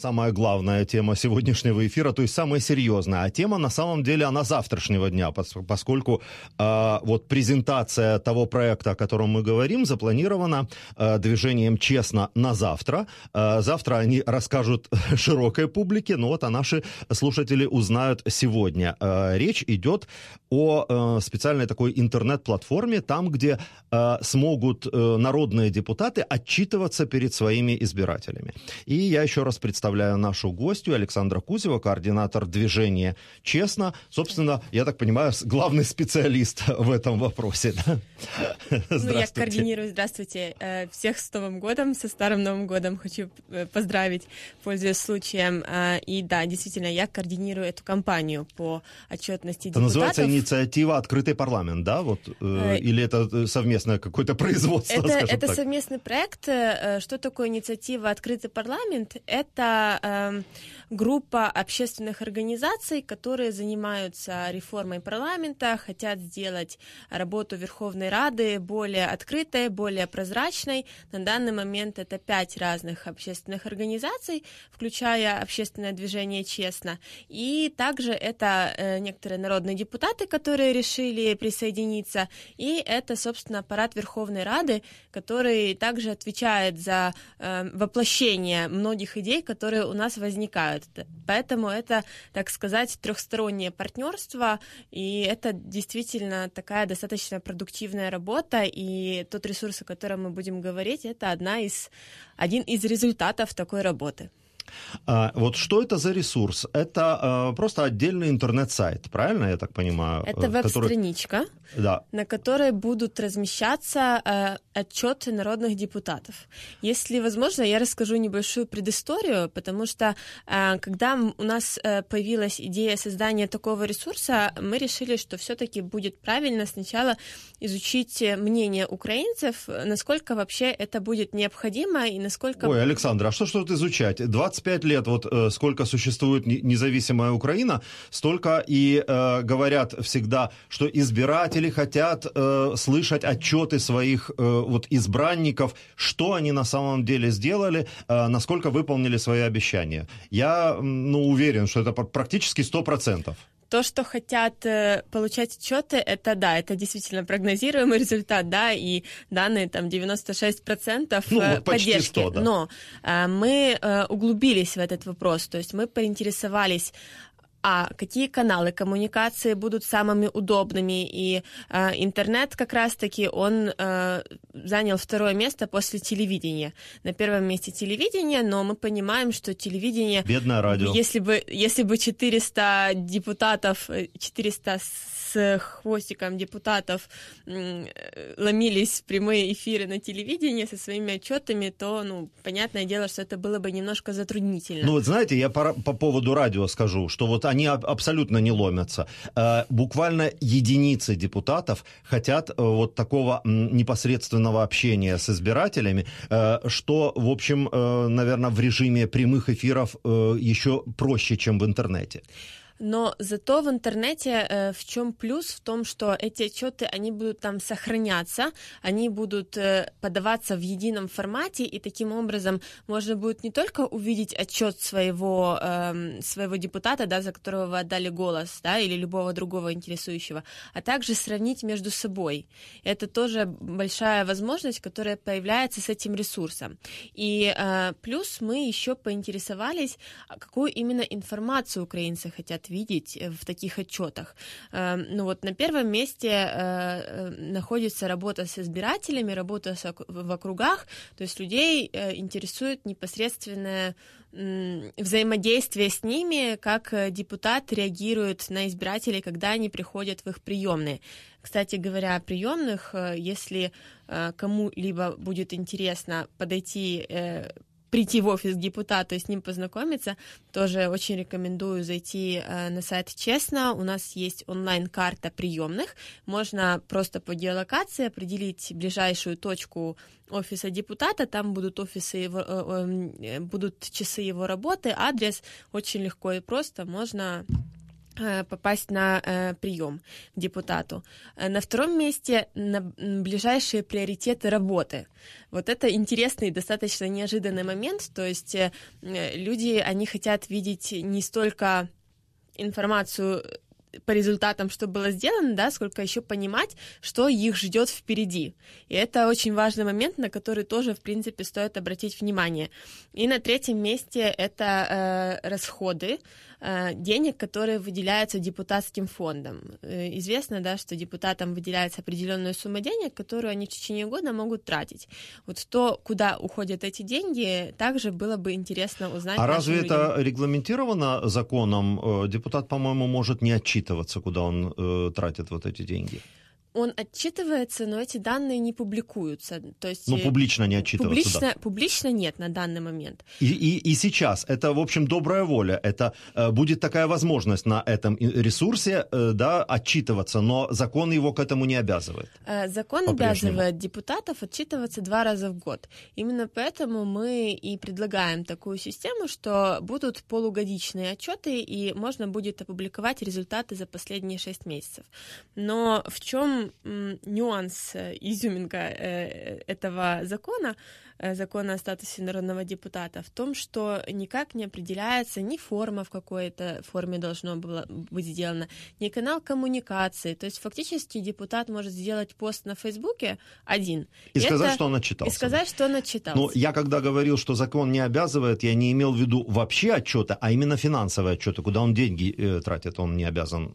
самая главная тема сегодняшнего эфира, то есть самая серьезная. А тема, на самом деле, она завтрашнего дня, поскольку вот презентация того проекта, о котором мы говорим, запланирована движением «Честно» на завтра. Завтра они расскажут широкой публике, но вот а наши слушатели узнают сегодня. Речь идет о специальной такой интернет-платформе, там, где смогут народные депутаты отчитываться перед своими избирателями. И я еще раз представляю нашу гостью Александра Кузева, координатор движения «Честно». Собственно, я так понимаю, главный специалист в этом вопросе. Да? Ну, я координирую, здравствуйте, всех с Новым годом, со Старым Новым годом хочу поздравить, пользуясь случаем. И да, действительно, я координирую эту кампанию по отчетности депутатов. Это называется инициатива «Открытый парламент», да? Вот, или это совместное какое-то производство, скажем так? Это совместный проект. Что такое инициатива «Открытый парламент»? Это группа общественных организаций, которые занимаются реформой парламента, хотят сделать работу Верховной Рады более открытой, более прозрачной. На данный момент это 5 разных общественных организаций, включая общественное движение «Честно». И также это некоторые народные депутаты, которые решили присоединиться. И это, собственно, аппарат Верховной Рады, который также отвечает за воплощение многих идей, которые у нас возникают. Поэтому это, так сказать, трехстороннее партнерство, и это действительно такая достаточно продуктивная работа, и тот ресурс, о котором мы будем говорить, это один из результатов такой работы. Вот что это за ресурс? Это просто отдельный интернет-сайт, правильно я так понимаю? Это веб-страничка, да, на которой будут размещаться отчеты народных депутатов. Если возможно, я расскажу небольшую предысторию, потому что когда у нас появилась идея создания такого ресурса, мы решили, что все-таки будет правильно сначала изучить мнение украинцев, насколько вообще это будет необходимо и насколько... Ой, Александра, а что тут изучать? 25 лет, вот сколько существует независимая Украина, столько и говорят всегда, что избиратели хотят слышать отчеты своих вот избранников, что они на самом деле сделали, насколько выполнили свои обещания. Я уверен, что это практически 100%. То, что хотят получать отчеты, это да, это действительно прогнозируемый результат, да, и данные там 96% поддержки. 100, да. Но мы углубились в этот вопрос, то есть мы поинтересовались, какие каналы коммуникации будут самыми удобными, и интернет как раз-таки, он занял 2-е место после телевидения. На 1-м месте телевидение, но мы понимаем, что телевидение... Бедное радио. Если бы 400 депутатов, 400 с хвостиком депутатов ломились в прямые эфиры на телевидении со своими отчетами, то, понятное дело, что это было бы немножко затруднительно. Вот знаете, я по поводу радио скажу, что вот они абсолютно не ломятся. Буквально единицы депутатов хотят вот такого непосредственного общения с избирателями, что, в общем, наверное, в режиме прямых эфиров еще проще, чем в интернете. Но зато в интернете в чем плюс? В том, что эти отчеты, они будут там сохраняться, они будут подаваться в едином формате, и таким образом можно будет не только увидеть отчет своего депутата, да, за которого вы отдали голос, да, или любого другого интересующего, а также сравнить между собой. Это тоже большая возможность, которая появляется с этим ресурсом. И плюс мы еще поинтересовались, какую именно информацию украинцы хотят видеть в таких отчетах. На 1-м месте находится работа с избирателями, работа в округах, то есть людей интересует непосредственное взаимодействие с ними, как депутат реагирует на избирателей, когда они приходят в их приемные. Кстати говоря, о приемных, если кому-либо будет интересно прийти в офис к депутату и с ним познакомиться, тоже очень рекомендую зайти на сайт «Честно». У нас есть онлайн-карта приемных. Можно просто по геолокации определить ближайшую точку офиса депутата. Там будут будут часы его работы, адрес. Очень легко и просто можно попасть на прием к депутату. На втором месте ближайшие приоритеты работы. Вот это интересный, достаточно неожиданный момент, то есть люди, они хотят видеть не столько информацию по результатам, что было сделано, да, сколько еще понимать, что их ждет впереди. И это очень важный момент, на который тоже, в принципе, стоит обратить внимание. И на третьем месте это расходы денег, которые выделяются депутатским фондом. Известно, да, что депутатам выделяется определенная сумма денег, которую они в течение года могут тратить. Вот то, куда уходят эти деньги, также было бы интересно узнать. А разве людям. это регламентировано законом? Депутат, по-моему, может не отчитываться, куда он тратит вот эти деньги. Он отчитывается, но эти данные не публикуются. То есть, публично не отчитываться, публично нет на данный момент. И сейчас это, в общем, добрая воля. Это будет такая возможность на этом ресурсе, да, отчитываться, но закон его к этому не обязывает. Закон обязывает депутатов отчитываться 2 раза в год. Именно поэтому мы и предлагаем такую систему, что будут полугодичные отчеты, и можно будет опубликовать результаты за последние 6 месяцев. Но в чем нюанс, изюминка этого закона о статусе народного депутата в том, что никак не определяется ни форма, в какой-то форме должно было быть сделано, ни канал коммуникации. То есть фактически депутат может сделать пост на Фейсбуке один. И сказать, что он отчитался. И сказать, что он отчитался. Но я когда говорил, что закон не обязывает, я не имел в виду вообще отчета, а именно финансовые отчеты, куда он деньги тратит, он не обязан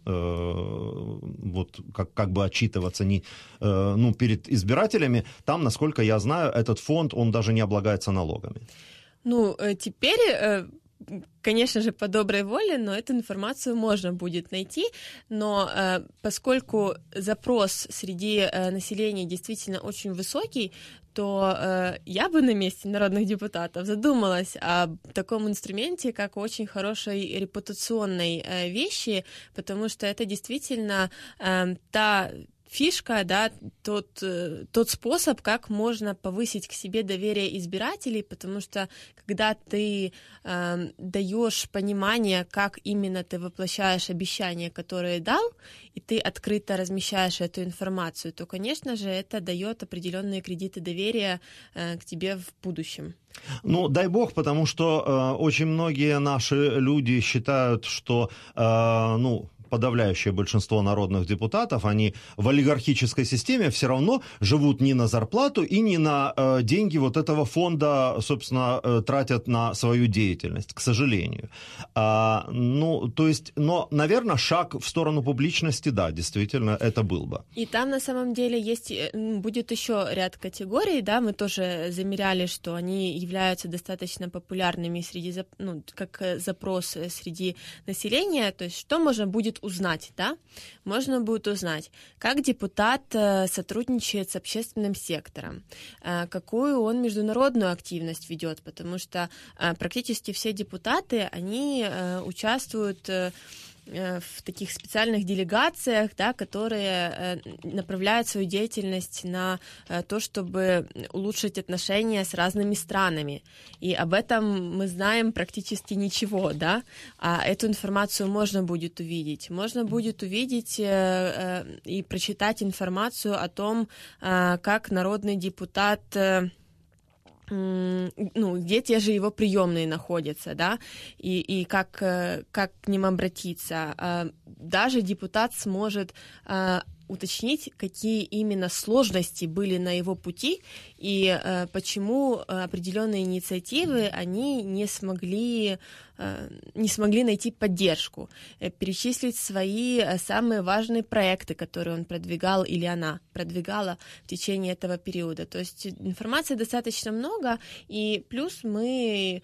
вот как бы отчитываться перед избирателями. Там, насколько я знаю, этот фонд, он даже не облагается налогами. Теперь, конечно же, по доброй воле, но эту информацию можно будет найти, но поскольку запрос среди населения действительно очень высокий, то я бы на месте народных депутатов задумалась о таком инструменте, как очень хорошей репутационной вещи, потому что это действительно та фишка, да, тот способ, как можно повысить к себе доверие избирателей, потому что когда ты даешь понимание, как именно ты воплощаешь обещания, которые дал, и ты открыто размещаешь эту информацию, то, конечно же, это дает определенные кредиты доверия к тебе в будущем. Дай бог, потому что очень многие наши люди считают, что, подавляющее большинство народных депутатов, они в олигархической системе все равно живут не на зарплату и не на деньги вот этого фонда, собственно, тратят на свою деятельность, к сожалению. Но, наверное, шаг в сторону публичности, да, действительно, это был бы. И там, на самом деле, будет еще ряд категорий, да, мы тоже замеряли, что они являются достаточно популярными как запрос среди населения, то есть что можно будет узнать, да? Можно будет узнать, как депутат сотрудничает с общественным сектором, какую он международную активность ведет, потому что практически все депутаты, они участвуют в таких специальных делегациях, да, которые направляют свою деятельность на то, чтобы улучшить отношения с разными странами. И об этом мы знаем практически ничего, да, а эту информацию можно будет увидеть. Можно будет увидеть и прочитать информацию о том, как народный депутат... где те же его приемные находятся, да, и как к ним обратиться. Даже депутат сможет уточнить, какие именно сложности были на его пути и почему определенные инициативы они не смогли найти поддержку, перечислить свои самые важные проекты, которые он продвигал или она продвигала в течение этого периода. То есть информации достаточно много, и плюс мы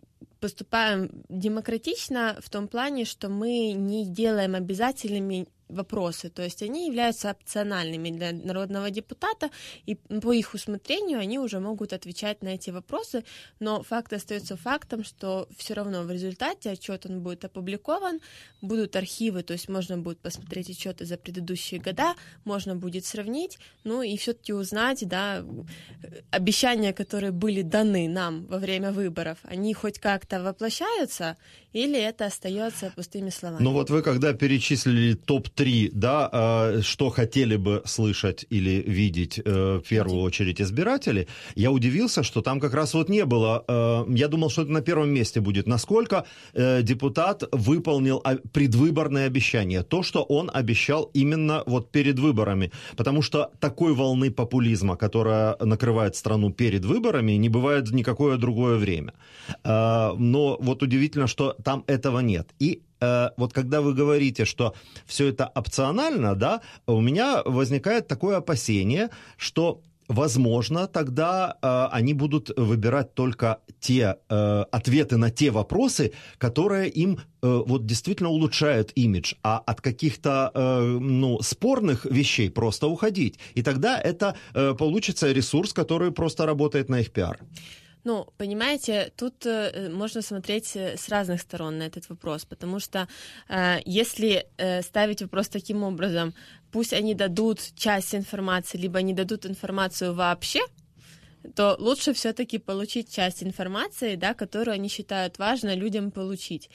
поступаем демократично в том плане, что мы не делаем обязательными вопросы, то есть они являются опциональными для народного депутата, и по их усмотрению они уже могут отвечать на эти вопросы, но факт остается фактом, что все равно в результате отчет он будет опубликован, будут архивы, то есть можно будет посмотреть отчеты за предыдущие года, можно будет сравнить, ну и все-таки узнать, да, обещания, которые были даны нам во время выборов, они хоть как-то воплощаются или это остается пустыми словами? Ну вот вы когда перечислили топ-3, да, что хотели бы слышать или видеть в первую очередь избиратели, я удивился, что там как раз вот не было, я думал, что это на первом месте будет, насколько депутат выполнил предвыборные обещания, то, что он обещал именно вот перед выборами, потому что такой волны популизма, которая накрывает страну перед выборами, не бывает в никакое другое время. Но вот удивительно, что там этого нет. И вот когда вы говорите, что все это опционально, да, у меня возникает такое опасение, что возможно, тогда они будут выбирать только те ответы на те вопросы, которые им вот действительно улучшают имидж, а от каких-то спорных вещей просто уходить. И тогда это получится ресурс, который просто работает на их пиар. Ну, понимаете, тут можно смотреть с разных сторон на этот вопрос, потому что если ставить вопрос таким образом, пусть они дадут часть информации, либо не дадут информацию вообще, то лучше все-таки получить часть информации, да, которую они считают важно людям получить.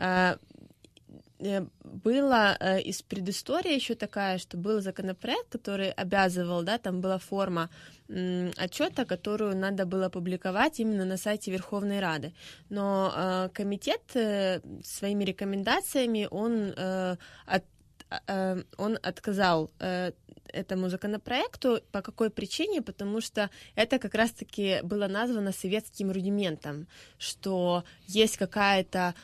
Была из предыстории еще такая, что был законопроект, который обязывал, да, там была форма отчета, которую надо было публиковать именно на сайте Верховной Рады. Но комитет своими рекомендациями он отказал этому законопроекту. По какой причине? Потому что это как раз-таки было названо советским рудиментом, что есть какая-то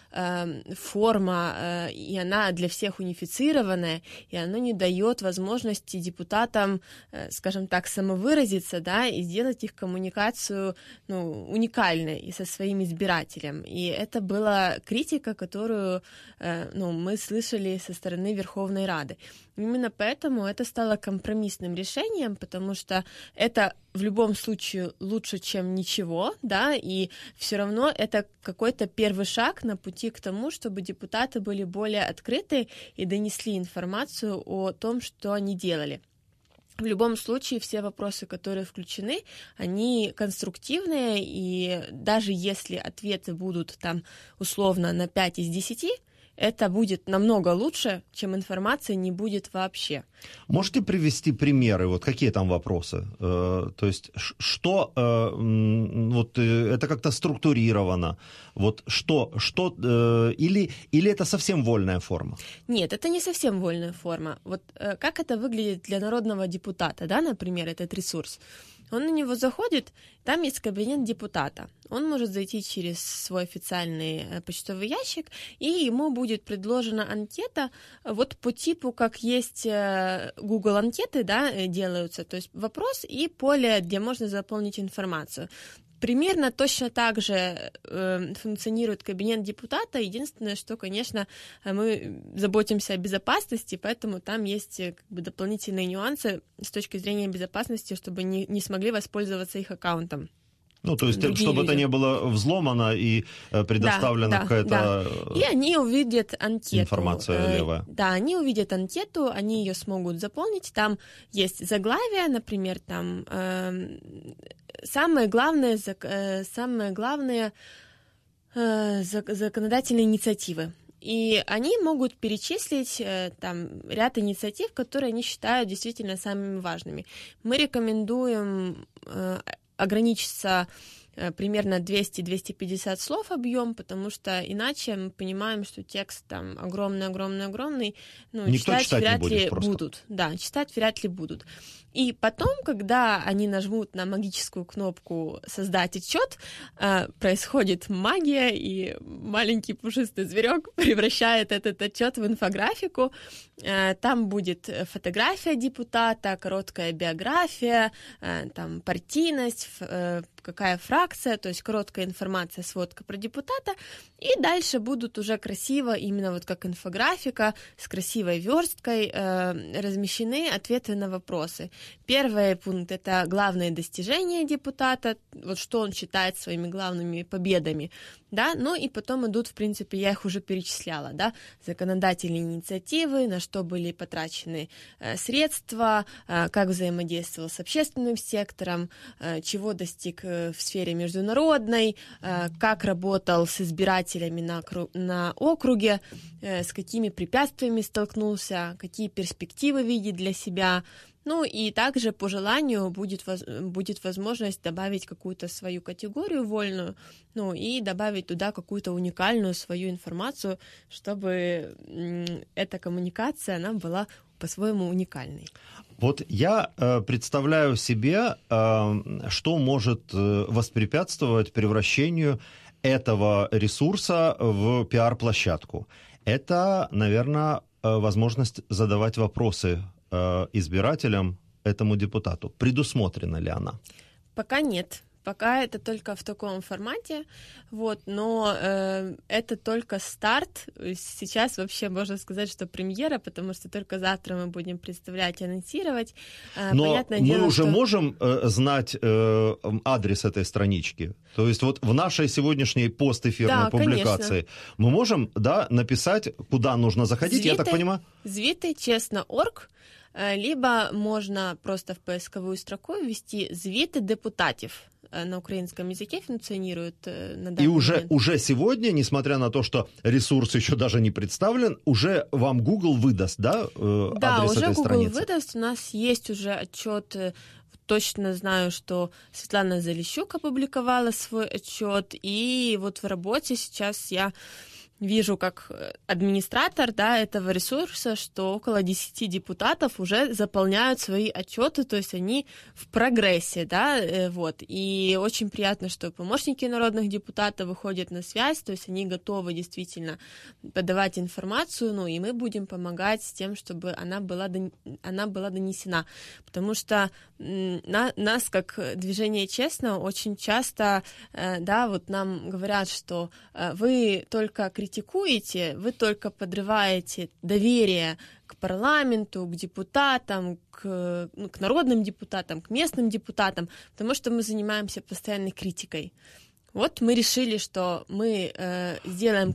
форма, и она для всех унифицированная, и она не дает возможности депутатам, скажем так, самовыразиться, да, и сделать их коммуникацию уникальной и со своим избирателем. И это была критика, которую мы слышали со стороны Верховной Рады. Именно поэтому это стало компромиссным решением, потому что это в любом случае лучше, чем ничего, да, и все равно это какой-то первый шаг на пути к тому, чтобы депутаты были более открыты и донесли информацию о том, что они делали. В любом случае, все вопросы, которые включены, они конструктивные, и даже если ответы будут там условно на 5 из 10, это будет намного лучше, чем информации не будет вообще. Можете привести примеры? Вот какие там вопросы? То есть что вот это как-то структурировано? Вот что или это совсем вольная форма? Нет, это не совсем вольная форма. Вот как это выглядит для народного депутата, да, например, этот ресурс? Он на него заходит, там есть кабинет депутата. Он может зайти через свой официальный почтовый ящик, и ему будет предложена анкета вот по типу, как есть Google анкеты, да, делаются, то есть вопрос и поле, где можно заполнить информацию. Примерно точно так же функционирует кабинет депутата. Единственное, что, конечно, мы заботимся о безопасности, поэтому там есть дополнительные нюансы с точки зрения безопасности, чтобы не смогли воспользоваться их аккаунтом. Ну, то есть, чтобы это не было взломано и предоставлена какая-то И они увидят анкету. Информация левая. Да, они увидят анкету, они ее смогут заполнить. Там есть заглавие, например, там самые главные законодательные инициативы. И они могут перечислить там ряд инициатив, которые они считают действительно самыми важными. Мы рекомендуем ограничиться примерно 200-250 слов объем, потому что иначе мы понимаем, что текст там огромный, читать вряд ли будут. Да, читать вряд ли будут. И потом, когда они нажмут на магическую кнопку «Создать отчет», происходит магия, и маленький пушистый зверек превращает этот отчет в инфографику. Там будет фотография депутата, короткая биография, там партийность, какая фракция, то есть короткая информация, сводка про депутата, и дальше будут уже красиво, именно вот как инфографика, с красивой версткой размещены ответы на вопросы. Первый пункт — это главные достижения депутата, вот что он считает своими главными победами, да, ну и потом идут, в принципе, я их уже перечисляла, да, законодательные инициативы, на что были потрачены средства, как взаимодействовал с общественным сектором, чего достиг в сфере международной, как работал с избирателями на округе, с какими препятствиями столкнулся, какие перспективы видит для себя. Ну и также по желанию будет возможность добавить какую-то свою категорию вольную, ну и добавить туда какую-то уникальную свою информацию, чтобы эта коммуникация, она была по-своему уникальной. Вот я представляю себе, что может воспрепятствовать превращению этого ресурса в пиар-площадку. Это, наверное, возможность задавать вопросы избирателям, этому депутату. Предусмотрена ли она? Пока нет. Пока это только в таком формате, вот, но это только старт. Сейчас вообще можно сказать, что премьера, потому что только завтра мы будем представлять и анонсировать. Но понятное дело, мы уже можем знать адрес этой странички? То есть вот в нашей сегодняшней постэфирной публикации мы можем, да, написать, куда нужно заходить, я так понимаю? Звіти.чесно.орг, либо можно просто в поисковую строку ввести «Звіти депутатів». На украинском языке функционирует на данный момент. И уже сегодня, несмотря на то, что ресурс еще даже не представлен, уже вам Google выдаст, да, адрес этой страницы? Да, уже Google выдаст. У нас есть уже отчет. Точно знаю, что Светлана Залищук опубликовала свой отчет, и вот в работе сейчас я вижу как администратор, да, этого ресурса, что около 10 депутатов уже заполняют свои отчеты, то есть они в прогрессе, да, вот. И очень приятно, что помощники народных депутатов выходят на связь, то есть они готовы действительно подавать информацию, ну, и мы будем помогать с тем, чтобы она была донесена, потому что нас, как движение «Честно», очень часто, да, вот нам говорят, что вы только критикуете, вы только подрываете доверие к парламенту, к депутатам, к народным депутатам, к местным депутатам, потому что мы занимаемся постоянной критикой. Вот мы решили, что мы сделаем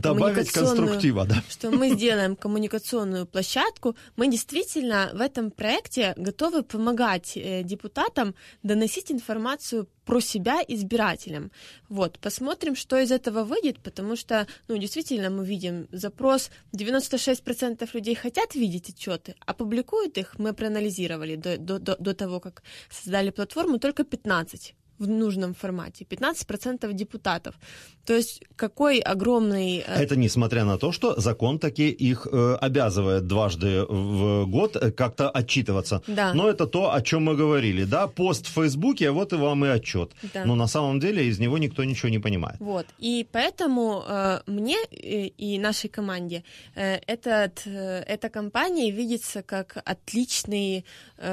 коммуникационную площадку. Мы действительно в этом проекте готовы помогать депутатам доносить информацию про себя избирателям. Вот, посмотрим, что из этого выйдет, потому что, ну, действительно, мы видим запрос, 96% людей хотят видеть отчеты, а публикуют их, мы проанализировали до того, как создали платформу, только 15%. В нужном формате, 15% депутатов. То есть какой огромный... Это несмотря на то, что закон таки их обязывает дважды в год как-то отчитываться. Да. Но это то, о чем мы говорили, да, пост в Фейсбуке, вот и вам и отчет. Да. Но на самом деле из него никто ничего не понимает. Вот, и поэтому мне и нашей команде эта кампания видится как отличный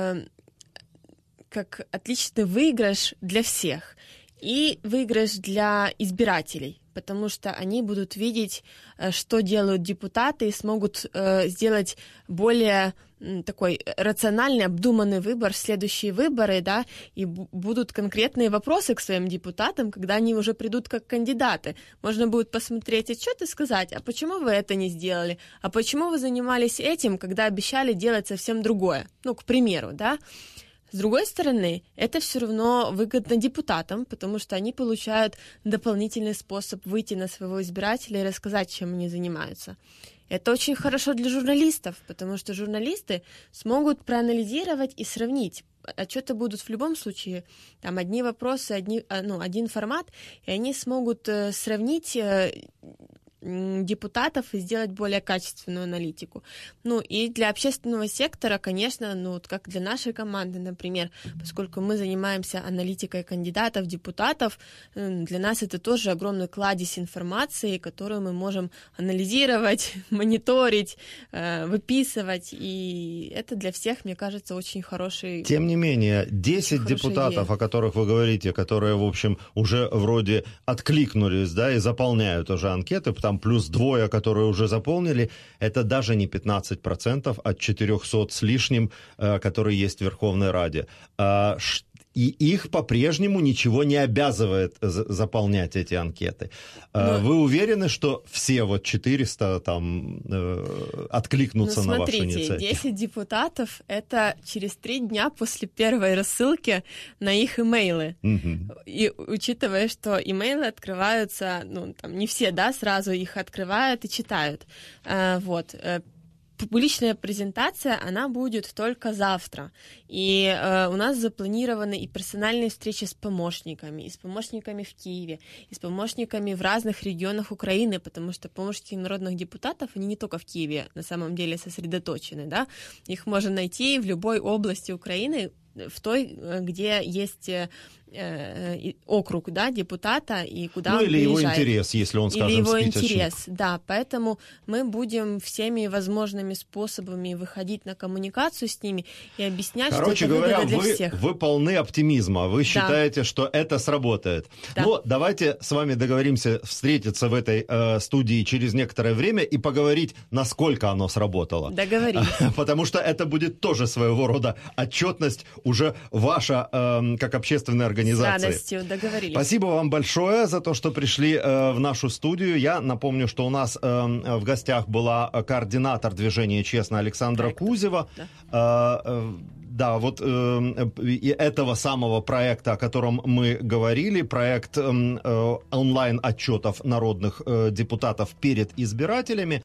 выигрыш для всех и выигрыш для избирателей, потому что они будут видеть, что делают депутаты, и смогут сделать более такой рациональный, обдуманный выбор в следующие выборы, да, и будут конкретные вопросы к своим депутатам, когда они уже придут как кандидаты. Можно будет посмотреть отчет и сказать, а почему вы это не сделали? А почему вы занимались этим, когда обещали делать совсем другое? Ну, к примеру, да. С другой стороны, это все равно выгодно депутатам, потому что они получают дополнительный способ выйти на своего избирателя и рассказать, чем они занимаются. Это очень хорошо для журналистов, потому что журналисты смогут проанализировать и сравнить. Отчеты будут в любом случае, там одни вопросы, один формат, и они смогут сравнить депутатов и сделать более качественную аналитику. Ну, и для общественного сектора, конечно, ну, вот как для нашей команды, например, поскольку мы занимаемся аналитикой кандидатов, депутатов, для нас это тоже огромный кладезь информации, которую мы можем анализировать, мониторить, выписывать, и это для всех, мне кажется, очень хороший... Тем не менее, 10 депутатов, о которых вы говорите, которые, в общем, уже вроде откликнулись, да, и заполняют уже анкеты, там плюс 2, которые уже заполнили, это даже не 15% от 400 с лишним, которые есть в Верховной Раде. И их по-прежнему ничего не обязывает заполнять эти анкеты. Вы уверены, что все вот 400 там откликнутся на вашу инициативу? Смотрите, 10 депутатов — это через 3 дня после первой рассылки на их имейлы. И учитывая, что имейлы открываются, ну, там не все, да, сразу их открывают и читают. Вот. Публичная презентация, она будет только завтра. И у нас запланированы и персональные встречи с помощниками, и с помощниками в Киеве, и с помощниками в разных регионах Украины, потому что помощники народных депутатов, они не только в Киеве на самом деле сосредоточены, да, их можно найти в любой области Украины, в той, где есть округ, да, депутата, и куда он или приезжает. его интерес, если он, скажем, или его спичечник. интерес, да, поэтому мы будем всеми возможными способами выходить на коммуникацию с ними и объяснять, короче что это говоря, выгодно для всех. Вы полны оптимизма, вы считаете, что это сработает. Да. Но давайте с вами договоримся встретиться в этой студии через некоторое время и поговорить, насколько оно сработало. Договорились. Потому что это будет тоже своего рода отчетность уже ваша, как общественная организация. С радостью, договорились. Спасибо вам большое за то, что пришли в нашу студию. Я напомню, что у нас в гостях была координатор движения «Честно» Александра Кузева. Да, вот и этого самого проекта, о котором мы говорили, проект онлайн-отчетов народных депутатов перед избирателями.